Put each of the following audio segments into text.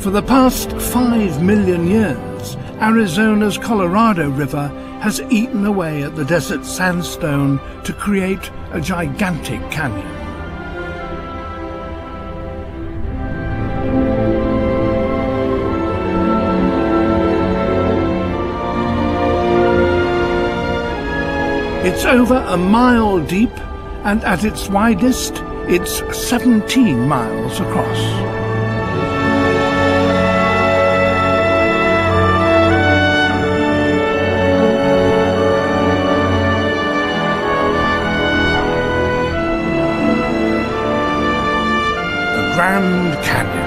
For the past 5 million years, Arizona's Colorado River has eaten away at the desert sandstone to create a gigantic canyon. It's over a mile deep, and at its widest, it's 17 miles across. Grand Canyon.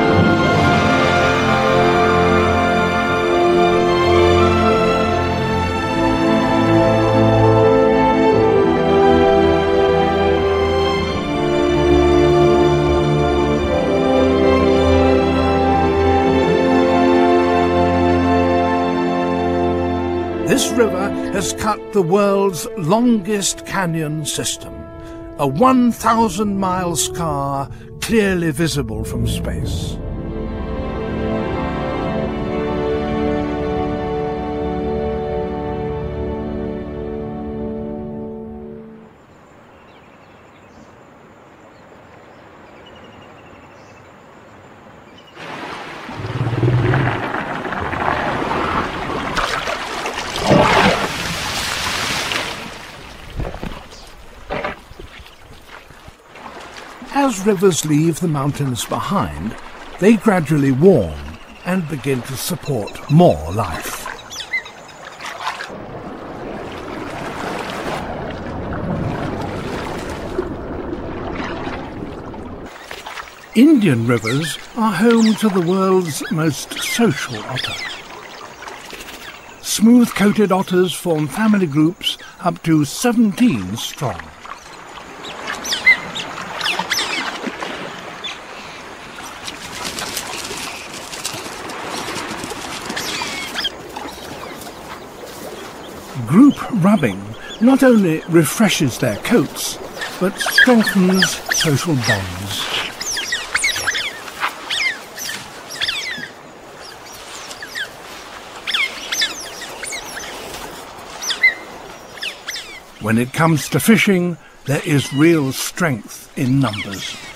This river has cut the world's longest canyon system, a 1,000-mile scar clearly visible from space. As rivers leave the mountains behind, they gradually warm and begin to support more life. Indian rivers are home to the world's most social otter. Smooth-coated otters form family groups up to 17 strong. Group rubbing not only refreshes their coats, but strengthens social bonds. When it comes to fishing, there is real strength in numbers.